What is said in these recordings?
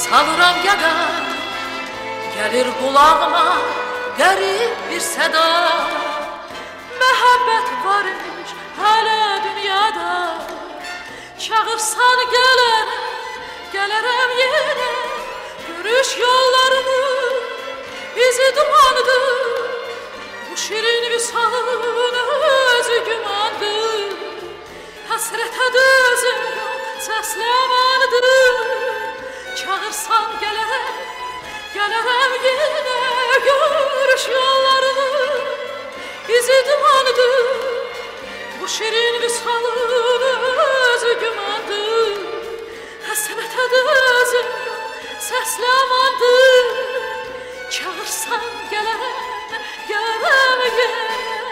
salıram gedər, gəlir qulağıma qərib bir səda. Məhəbbət var imiş hələ dünyada, çağırsan gələrəm, gələrəm yenə. Görüş yollarını bizi dumandır, bu şirin vüsalın özü gümandır. Həsrətə dözüm yox, səsləmandır, çağırsan gələrəm, gələrəm yenə. Görüş yollarını bizi dumandır, bu şirin vüsalın özü gümandır. Həsrətə dözüm yox, səsləmandır, çağırsan gələrəm, gələrəm yenə.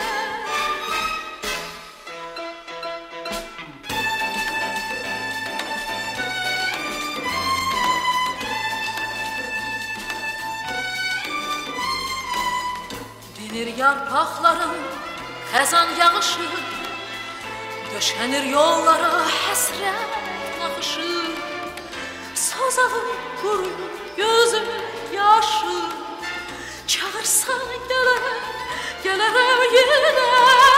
Dinir yarpaqların xəzan yağışı, döşənir yollara həsrət naxışı. Sazalım quruyur gözümün yaşı, çağırsan gələrəm, gələrəm yenə.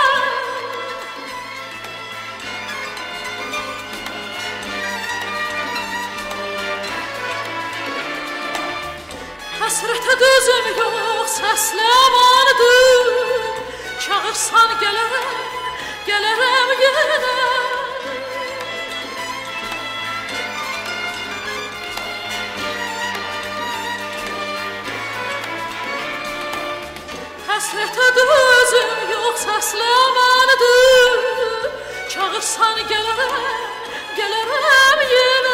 Həsrətə dözüm yox, səsləmandır, çağırsan gələrəm, gələrəm yenə. Həsrətə dözüm yox, səsləmandır, çağırsan gələrəm, gələrəm yenə.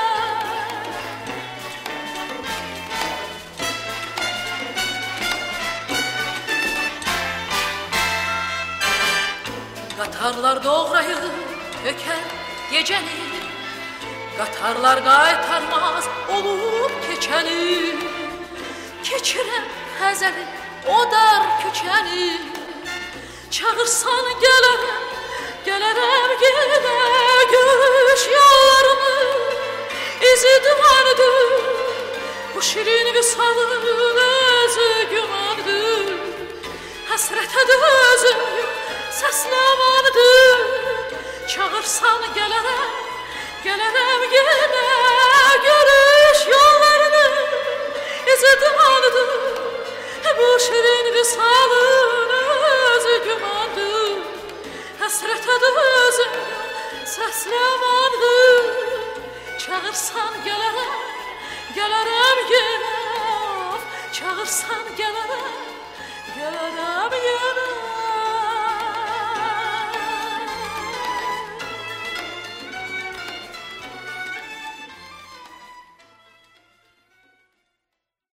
Qatarlar doğrayır, tökər gecəni, qatarlar qaytarmaz olub keçəni. Keçirəm həzəli, o dar köçəni, çağırsan gələrəm, gələrəm yenə. Görüş yollarını izi dumandır, bu şirin vüsalın özü gümandır. Həsrətə dözüm yox, səsləmandır, çağırsan gələrəm, gələrəm yenə. Görüş yollarını izi dumandır, bu şirin vüsalın özü gümandır. Həsrətə dözüm yox, səsləmandır, çağırsan gələrəm, gələrəm yenə. Çağırsan gələrəm, gələrəm.